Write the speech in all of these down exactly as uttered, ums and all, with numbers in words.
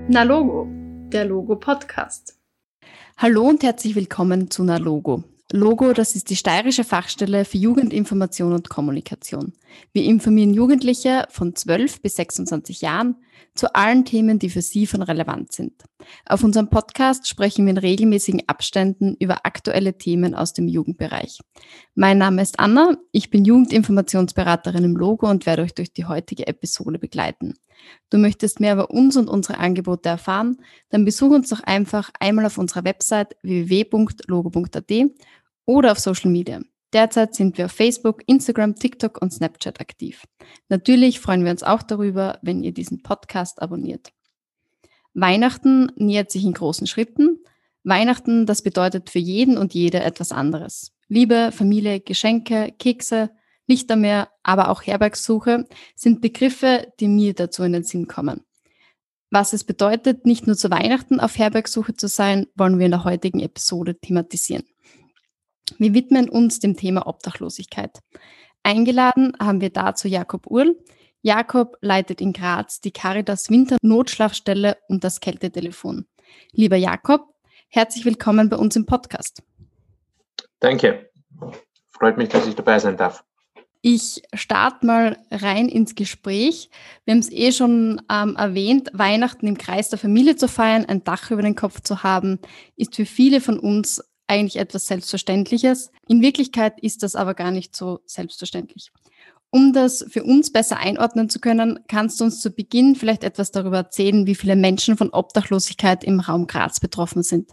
Nalogo, der Logo-Podcast. Hallo und herzlich willkommen zu Nalogo. Logo, das ist die steirische Fachstelle für Jugendinformation und Kommunikation. Wir informieren Jugendliche von zwölf bis sechsundzwanzig Jahren zu allen Themen, die für sie von Relevanz sind. Auf unserem Podcast sprechen wir in regelmäßigen Abständen über aktuelle Themen aus dem Jugendbereich. Mein Name ist Anna, ich bin Jugendinformationsberaterin im Logo und werde euch durch die heutige Episode begleiten. Du möchtest mehr über uns und unsere Angebote erfahren? Dann besuch uns doch einfach einmal auf unserer Website w w w punkt logo punkt a t oder auf Social Media. Derzeit sind wir auf Facebook, Instagram, TikTok und Snapchat aktiv. Natürlich freuen wir uns auch darüber, wenn ihr diesen Podcast abonniert. Weihnachten nähert sich in großen Schritten. Weihnachten, das bedeutet für jeden und jede etwas anderes. Liebe, Familie, Geschenke, Kekse, Lichtermeer, aber auch Herbergssuche sind Begriffe, die mir dazu in den Sinn kommen. Was es bedeutet, nicht nur zu Weihnachten auf Herbergssuche zu sein, wollen wir in der heutigen Episode thematisieren. Wir widmen uns dem Thema Obdachlosigkeit. Eingeladen haben wir dazu Jakob Url. Jakob leitet in Graz die Caritas Winter-Notschlafstelle und das Kältetelefon. Lieber Jakob, herzlich willkommen bei uns im Podcast. Danke. Freut mich, dass ich dabei sein darf. Ich starte mal rein ins Gespräch. Wir haben es eh schon ähm, erwähnt, Weihnachten im Kreis der Familie zu feiern, ein Dach über den Kopf zu haben, ist für viele von uns eigentlich etwas Selbstverständliches. In Wirklichkeit ist das aber gar nicht so selbstverständlich. Um das für uns besser einordnen zu können, kannst du uns zu Beginn vielleicht etwas darüber erzählen, wie viele Menschen von Obdachlosigkeit im Raum Graz betroffen sind?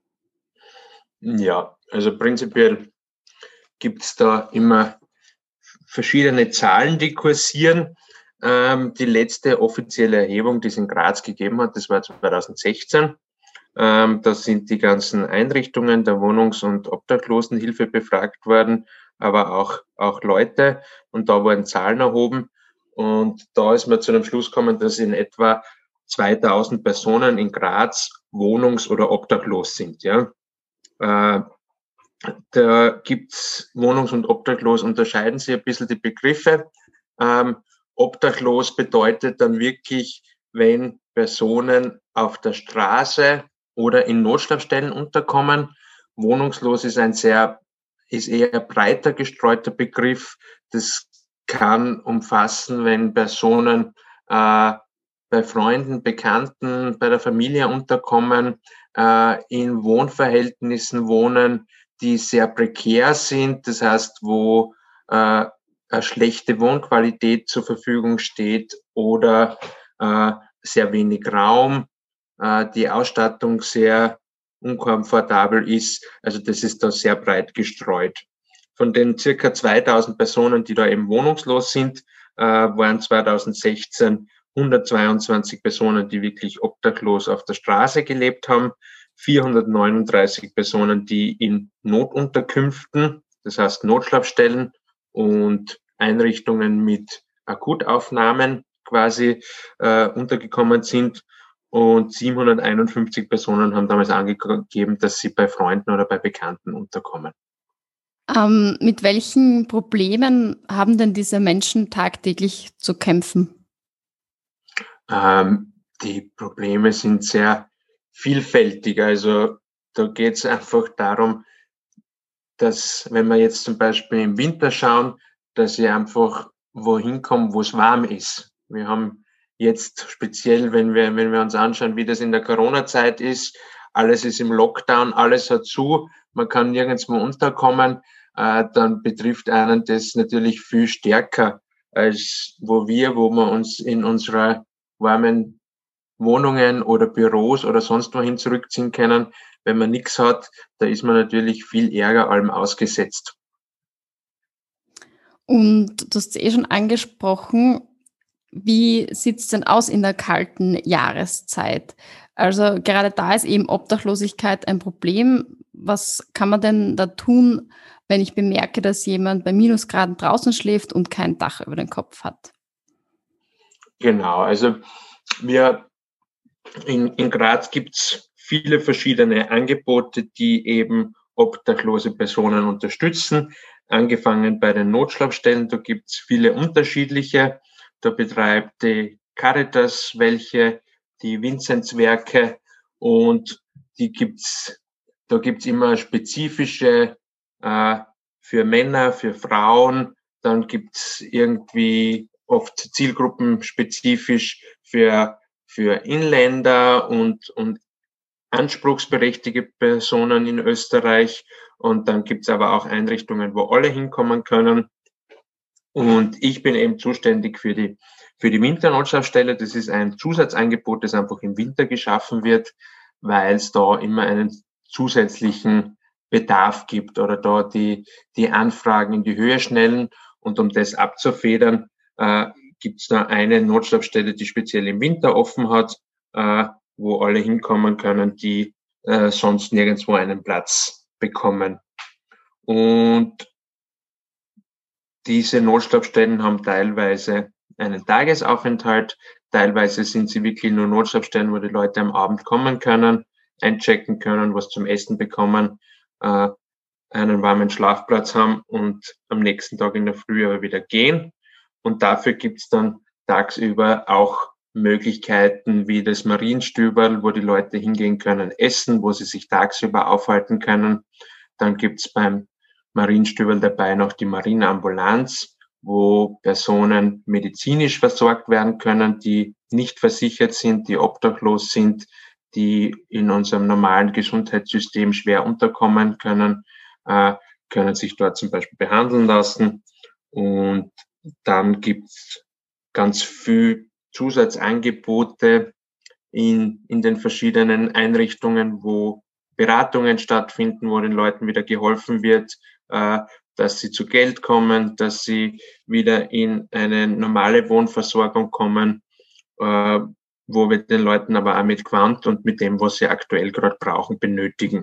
Ja, also prinzipiell gibt es da immer verschiedene Zahlen, die kursieren. Ähm, die letzte offizielle Erhebung, die es in Graz gegeben hat, das war zweitausendsechzehn. Ähm, da sind die ganzen Einrichtungen der Wohnungs- und Obdachlosenhilfe befragt worden, aber auch, auch Leute. Und da wurden Zahlen erhoben. Und da ist man zu dem Schluss gekommen, dass in etwa zweitausend Personen in Graz wohnungs- oder obdachlos sind. Ja. Äh, da gibt's wohnungs- und obdachlos, unterscheiden sich ein bisschen die Begriffe. Ähm, obdachlos bedeutet dann wirklich, wenn Personen auf der Straße oder in Notschlafstellen unterkommen. Wohnungslos ist ein sehr, ist eher breiter gestreuter Begriff. Das kann umfassen, wenn Personen äh, bei Freunden, Bekannten, bei der Familie unterkommen, äh, in Wohnverhältnissen wohnen, die sehr prekär sind. Das heißt, wo äh, eine schlechte Wohnqualität zur Verfügung steht oder äh, sehr wenig Raum, die Ausstattung sehr unkomfortabel ist. Also das ist da sehr breit gestreut. Von den circa zweitausend Personen, die da eben wohnungslos sind, äh, waren zweitausendsechzehn hundertzweiundzwanzig Personen, die wirklich obdachlos auf der Straße gelebt haben, vierhundertneununddreißig Personen, die in Notunterkünften, das heißt Notschlafstellen und Einrichtungen mit Akutaufnahmen quasi äh, untergekommen sind. Und siebenhunderteinundfünfzig Personen haben damals angegeben, dass sie bei Freunden oder bei Bekannten unterkommen. Ähm, mit welchen Problemen haben denn diese Menschen tagtäglich zu kämpfen? Ähm, die Probleme sind sehr vielfältig. Also da geht es einfach darum, dass, wenn wir jetzt zum Beispiel im Winter schauen, dass sie einfach wohin kommen, wo es warm ist. Wir haben jetzt speziell, wenn wir, wenn wir uns anschauen, wie das in der Corona-Zeit ist, alles ist im Lockdown, alles hat zu, man kann nirgendwo unterkommen, äh, dann betrifft einen das natürlich viel stärker, als wo wir, wo wir uns in unserer warmen Wohnungen oder Büros oder sonst wohin zurückziehen können. Wenn man nichts hat, da ist man natürlich viel Ärger allem ausgesetzt. Und du hast es eh schon angesprochen, wie sieht es denn aus in der kalten Jahreszeit? Also gerade da ist eben Obdachlosigkeit ein Problem. Was kann man denn da tun, wenn ich bemerke, dass jemand bei Minusgraden draußen schläft und kein Dach über den Kopf hat? Genau, also wir in, in Graz gibt's viele verschiedene Angebote, die eben obdachlose Personen unterstützen. Angefangen bei den Notschlafstellen, da gibt's viele unterschiedliche. Da betreibt die Caritas welche, die Vinzenzwerke, und die gibt's, da gibt's immer spezifische äh, für Männer, für Frauen, dann gibt's irgendwie oft zielgruppenspezifisch für für Inländer und und anspruchsberechtigte Personen in Österreich, und dann gibt's aber auch Einrichtungen, wo alle hinkommen können. Und ich bin eben zuständig für die für die Winternotschlafstelle. Das ist ein Zusatzangebot, das einfach im Winter geschaffen wird, weil es da immer einen zusätzlichen Bedarf gibt oder da die die Anfragen in die Höhe schnellen. Und um das abzufedern, äh, gibt es da eine Notschlafstelle, die speziell im Winter offen hat, äh, wo alle hinkommen können, die äh, sonst nirgendwo einen Platz bekommen. Und diese Notschlafstellen haben teilweise einen Tagesaufenthalt, teilweise sind sie wirklich nur Notschlafstellen, wo die Leute am Abend kommen können, einchecken können, was zum Essen bekommen, äh, einen warmen Schlafplatz haben und am nächsten Tag in der Früh aber wieder gehen. Und dafür gibt's dann tagsüber auch Möglichkeiten wie das Marienstüberl, wo die Leute hingehen können, essen, wo sie sich tagsüber aufhalten können. Dann gibt's beim Marienstüberl dabei noch die Marienambulanz, wo Personen medizinisch versorgt werden können, die nicht versichert sind, die obdachlos sind, die in unserem normalen Gesundheitssystem schwer unterkommen können, äh, können sich dort zum Beispiel behandeln lassen. Und dann gibt's ganz viel Zusatzangebote in, in den verschiedenen Einrichtungen, wo Beratungen stattfinden, wo den Leuten wieder geholfen wird, äh, dass sie zu Geld kommen, dass sie wieder in eine normale Wohnversorgung kommen, äh, wo wir den Leuten aber auch mit Quant und mit dem, was sie aktuell gerade brauchen, benötigen.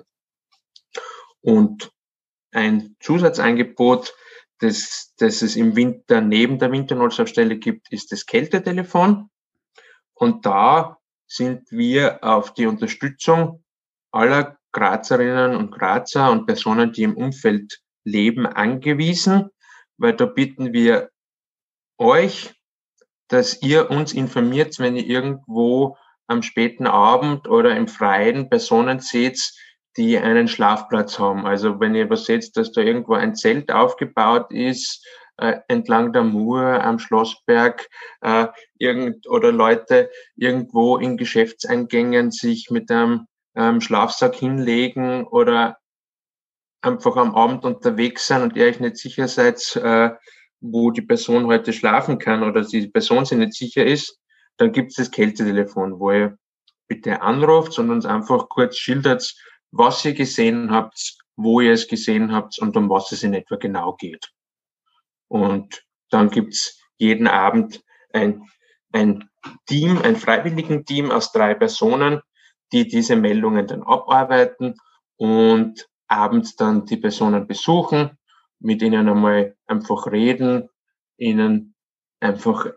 Und ein Zusatzangebot, das, das es im Winter neben der Winternotschlafstelle gibt, ist das Kältetelefon. Und da sind wir auf die Unterstützung aller Grazerinnen und Grazer und Personen, die im Umfeld leben, angewiesen, weil da bitten wir euch, dass ihr uns informiert, wenn ihr irgendwo am späten Abend oder im Freien Personen seht, die einen Schlafplatz haben. Also wenn ihr was seht, dass da irgendwo ein Zelt aufgebaut ist, äh, entlang der Mur am Schlossberg, äh, irgend, oder Leute irgendwo in Geschäftseingängen sich mit einem ähm, Schlafsack hinlegen oder einfach am Abend unterwegs sein und ihr euch nicht sicher seid, äh, wo die Person heute schlafen kann oder die Person sich nicht sicher ist, dann gibt es das Kältetelefon, wo ihr bitte anruft und uns einfach kurz schildert, was ihr gesehen habt, wo ihr es gesehen habt und um was es in etwa genau geht. Und dann gibt's jeden Abend ein, ein Team, ein Freiwilligenteam aus drei Personen, die diese Meldungen dann abarbeiten und abends dann die Personen besuchen, mit ihnen einmal einfach reden, ihnen einfach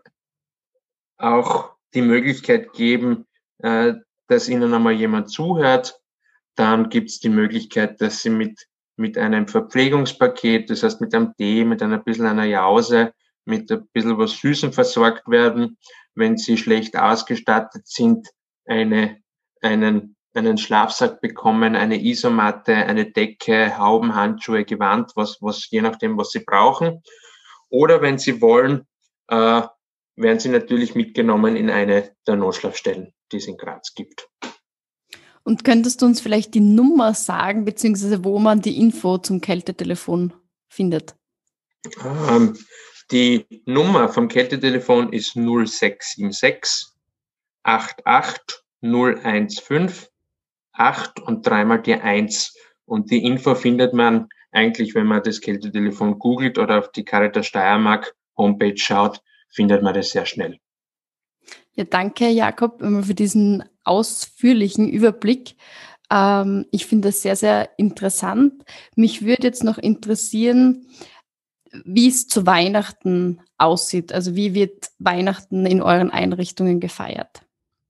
auch die Möglichkeit geben, äh, dass ihnen einmal jemand zuhört. Dann gibt's die Möglichkeit, dass sie mit mit einem Verpflegungspaket, das heißt mit einem Tee, mit einer bisschen einer Jause, mit ein bisschen was Süßem versorgt werden. Wenn sie schlecht ausgestattet sind, eine einen einen Schlafsack bekommen, eine Isomatte, eine Decke, Hauben, Handschuhe, Gewand, was, was, je nachdem, was sie brauchen. Oder wenn sie wollen, äh, werden sie natürlich mitgenommen in eine der Notschlafstellen, die es in Graz gibt. Und könntest du uns vielleicht die Nummer sagen, beziehungsweise wo man die Info zum Kältetelefon findet? Ähm, die Nummer vom Kältetelefon ist null sechs sieben sechs acht acht null eins fünf acht und dreimal die eins. Und die Info findet man eigentlich, wenn man das Kältetelefon googelt oder auf die Caritas Steiermark Homepage schaut, findet man das sehr schnell. Ja, danke Jakob für diesen ausführlichen Überblick. Ähm, ich finde das sehr, sehr interessant. Mich würde jetzt noch interessieren, wie es zu Weihnachten aussieht. Also wie wird Weihnachten in euren Einrichtungen gefeiert?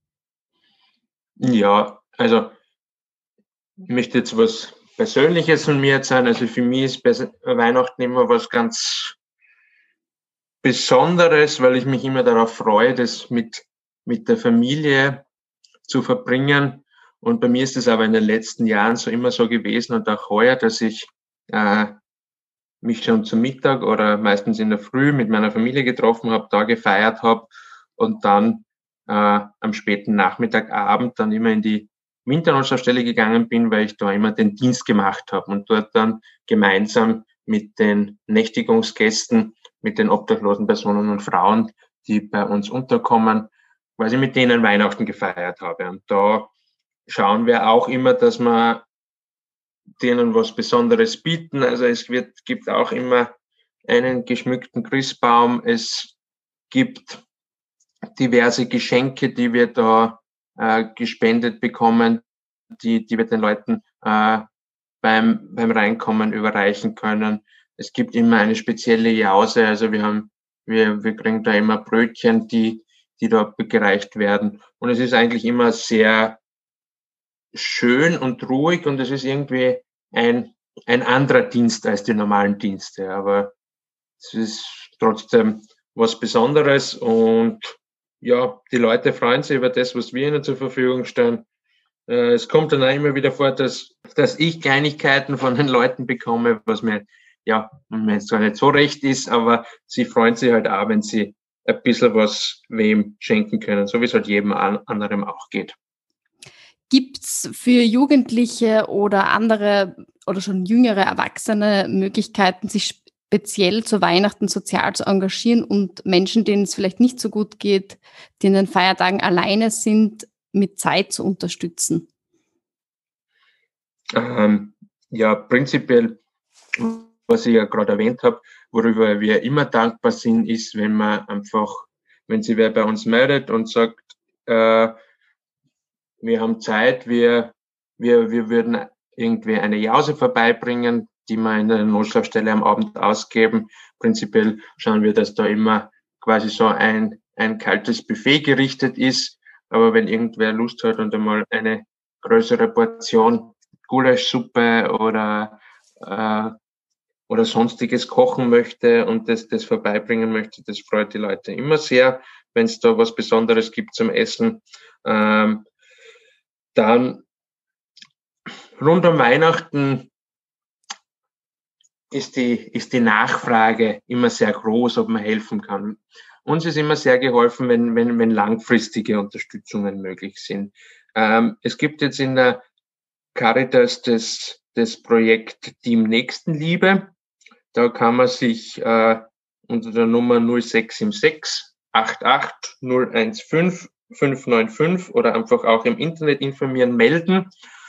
Ja, also ich möchte jetzt was Persönliches von mir erzählen. Also für mich ist Weihnachten immer was ganz Besonderes, weil ich mich immer darauf freue, das mit, mit der Familie zu verbringen. Und bei mir ist es aber in den letzten Jahren so immer so gewesen und auch heuer, dass ich äh, mich schon zum Mittag oder meistens in der Früh mit meiner Familie getroffen habe, da gefeiert habe und dann äh, am späten Nachmittagabend dann immer in die Winternotschlafstelle gegangen bin, weil ich da immer den Dienst gemacht habe und dort dann gemeinsam mit den Nächtigungsgästen, mit den obdachlosen Personen und Frauen, die bei uns unterkommen, quasi mit denen Weihnachten gefeiert habe. Und da schauen wir auch immer, dass wir denen was Besonderes bieten. Also es wird, gibt auch immer einen geschmückten Christbaum. Es gibt diverse Geschenke, die wir da äh, gespendet bekommen, die, die wir den Leuten äh, beim, beim Reinkommen überreichen können. Es gibt immer eine spezielle Jause. Also wir haben, wir, wir kriegen da immer Brötchen, die, die da gereicht werden. Und es ist eigentlich immer sehr schön und ruhig und es ist irgendwie ein, ein anderer Dienst als die normalen Dienste. Aber es ist trotzdem was Besonderes und ja, die Leute freuen sich über das, was wir ihnen zur Verfügung stellen. Äh, es kommt dann auch immer wieder vor, dass, dass ich Kleinigkeiten von den Leuten bekomme, was mir, ja, mir jetzt zwar nicht so recht ist, aber sie freuen sich halt auch, wenn sie ein bisschen was wem schenken können, so wie es halt jedem anderen auch geht. Gibt's für Jugendliche oder andere oder schon jüngere Erwachsene Möglichkeiten, sich speziell zu Weihnachten sozial zu engagieren und Menschen, denen es vielleicht nicht so gut geht, die in den Feiertagen alleine sind, mit Zeit zu unterstützen? Ähm, ja, prinzipiell, was ich ja gerade erwähnt habe, worüber wir immer dankbar sind, ist, wenn man einfach, wenn sich wer bei uns meldet und sagt, äh, wir haben Zeit, wir, wir, wir würden irgendwie eine Jause vorbeibringen, die wir in der Notschlafstelle am Abend ausgeben. Prinzipiell schauen wir, dass da immer quasi so ein, ein kaltes Buffet gerichtet ist. Aber wenn irgendwer Lust hat und einmal eine größere Portion Gulaschsuppe oder, äh, oder sonstiges kochen möchte und das, das vorbeibringen möchte, das freut die Leute immer sehr, wenn es da was Besonderes gibt zum Essen. Ähm, Dann rund um Weihnachten ist die, ist die Nachfrage immer sehr groß, ob man helfen kann. Uns ist immer sehr geholfen, wenn, wenn, wenn langfristige Unterstützungen möglich sind. Ähm, es gibt jetzt in der Caritas das, das Projekt Team Nächstenliebe. Da kann man sich äh, unter der Nummer null sechs sieben sechs acht acht null eins fünf fünf neun fünf oder einfach auch im Internet informieren, melden.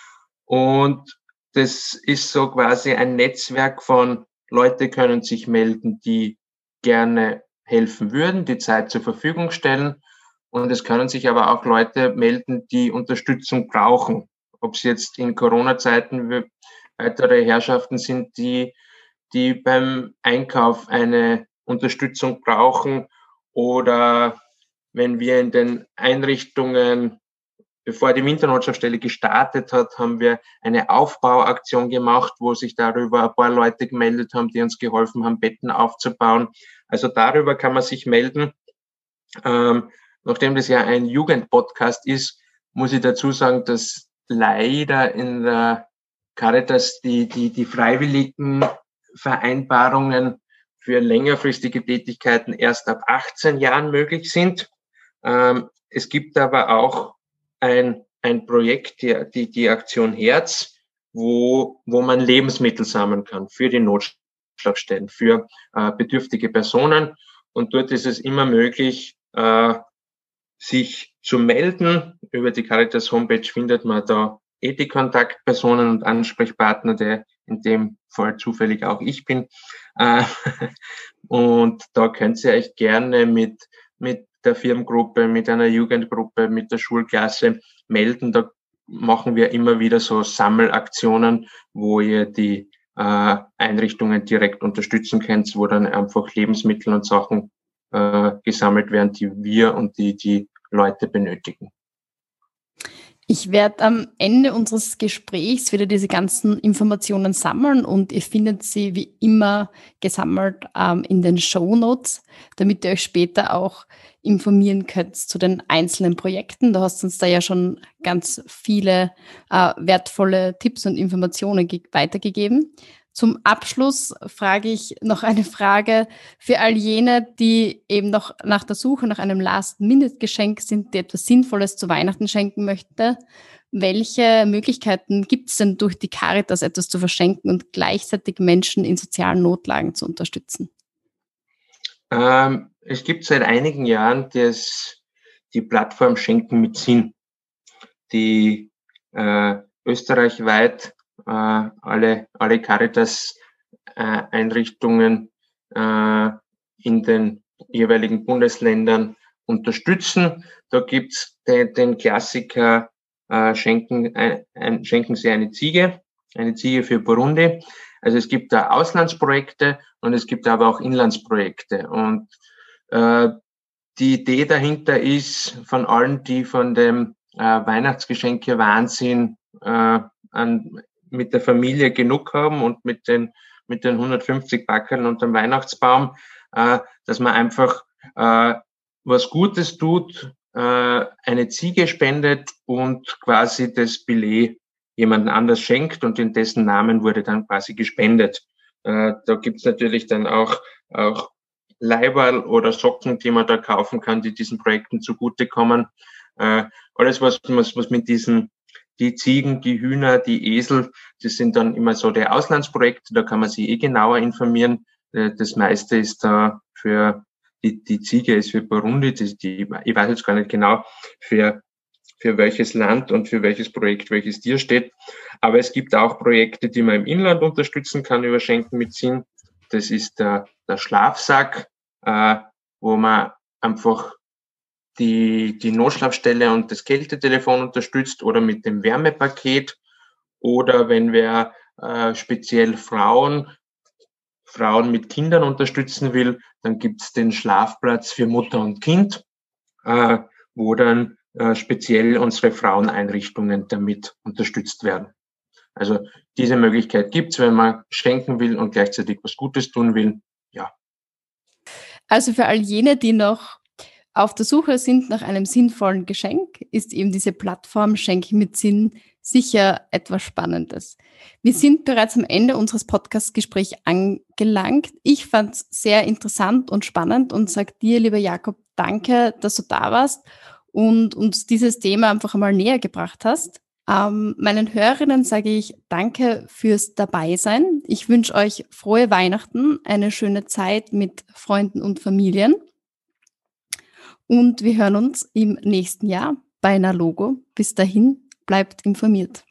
Und das ist so quasi ein Netzwerk von Leute können sich melden, die gerne helfen würden, die Zeit zur Verfügung stellen. Und es können sich aber auch Leute melden, die Unterstützung brauchen. Ob es jetzt in Corona-Zeiten weitere Herrschaften sind, die, die beim Einkauf eine Unterstützung brauchen oder wenn wir in den Einrichtungen, bevor die Winternotschlafstelle gestartet hat, haben wir eine Aufbauaktion gemacht, wo sich darüber ein paar Leute gemeldet haben, die uns geholfen haben, Betten aufzubauen. Also darüber kann man sich melden. Ähm, nachdem das ja ein Jugendpodcast ist, muss ich dazu sagen, dass leider in der Caritas die, die, die freiwilligen Vereinbarungen für längerfristige Tätigkeiten erst ab achtzehn Jahren möglich sind. Ähm, es gibt aber auch ein, ein Projekt, die, die, die Aktion Herz, wo, wo man Lebensmittel sammeln kann für die Notschlafstellen, für äh, bedürftige Personen. Und dort ist es immer möglich, äh, sich zu melden. Über die Caritas Homepage findet man da eh die Kontaktpersonen und Ansprechpartner, der in dem Fall zufällig auch ich bin. Äh, und da könnt ihr euch gerne mit, mit der Firmengruppe, mit einer Jugendgruppe, mit der Schulklasse melden. Da machen wir immer wieder so Sammelaktionen, wo ihr die äh, Einrichtungen direkt unterstützen könnt, wo dann einfach Lebensmittel und Sachen äh, gesammelt werden, die wir und die die Leute benötigen. Ich werde am Ende unseres Gesprächs wieder diese ganzen Informationen sammeln und ihr findet sie wie immer gesammelt ähm, in den Shownotes, damit ihr euch später auch informieren könnt zu den einzelnen Projekten. Du hast uns da ja schon ganz viele äh, wertvolle Tipps und Informationen ge- weitergegeben. Zum Abschluss frage ich noch eine Frage für all jene, die eben noch nach der Suche nach einem Last-Minute-Geschenk sind, die etwas Sinnvolles zu Weihnachten schenken möchte. Welche Möglichkeiten gibt es denn durch die Caritas etwas zu verschenken und gleichzeitig Menschen in sozialen Notlagen zu unterstützen? Ähm, es gibt seit einigen Jahren das, die Plattform Schenken mit Sinn, die äh, österreichweit äh, alle, alle Caritas-Einrichtungen äh, in den jeweiligen Bundesländern unterstützen. Da gibt's den, den Klassiker äh, schenken, ein, ein, schenken Sie eine Ziege, eine Ziege für Burundi. Also es gibt da Auslandsprojekte und es gibt aber auch Inlandsprojekte. Und äh, die Idee dahinter ist, von allen, die von dem äh, Weihnachtsgeschenke-Wahnsinn äh, an, mit der Familie genug haben und mit den mit den hundertfünfzig Backeln unterm Weihnachtsbaum, äh, dass man einfach äh, was Gutes tut, äh, eine Ziege spendet und quasi das Billett jemanden anders schenkt und in dessen Namen wurde dann quasi gespendet. Äh, da gibt's natürlich dann auch auch Leiberl oder Socken, die man da kaufen kann, die diesen Projekten zugutekommen. Äh, alles, was, was, was mit diesen die Ziegen, die Hühner, die Esel, das sind dann immer so die Auslandsprojekte, da kann man sich eh genauer informieren. Das meiste ist da für, die, die Ziege ist für Burundi, die, die, ich weiß jetzt gar nicht genau, für, für welches Land und für welches Projekt welches Tier steht. Aber es gibt auch Projekte, die man im Inland unterstützen kann über Schenken mit Sinn. Das ist der, der Schlafsack, äh, wo man einfach die, die Notschlafstelle und das Kältetelefon unterstützt oder mit dem Wärmepaket oder wenn wer äh, speziell Frauen, Frauen mit Kindern unterstützen will, dann gibt's den Schlafplatz für Mutter und Kind, äh, wo dann äh, speziell unsere Fraueneinrichtungen damit unterstützt werden. Also diese Möglichkeit gibt's, wenn man schenken will und gleichzeitig was Gutes tun will. Ja. Also für all jene, die noch auf der Suche sind nach einem sinnvollen Geschenk, ist eben diese Plattform Schenken mit Sinn sicher etwas Spannendes. Wir sind bereits am Ende unseres Podcast-Gesprächs angelangt. Ich fand es sehr interessant und spannend und sage dir, lieber Jakob, danke, dass du da warst und uns dieses Thema einfach einmal näher gebracht hast. Ähm, meinen Hörerinnen sage ich danke fürs Dabeisein. Ich wünsche euch frohe Weihnachten, eine schöne Zeit mit Freunden und Familien. Und wir hören uns im nächsten Jahr bei Nalogo. Bis dahin, bleibt informiert.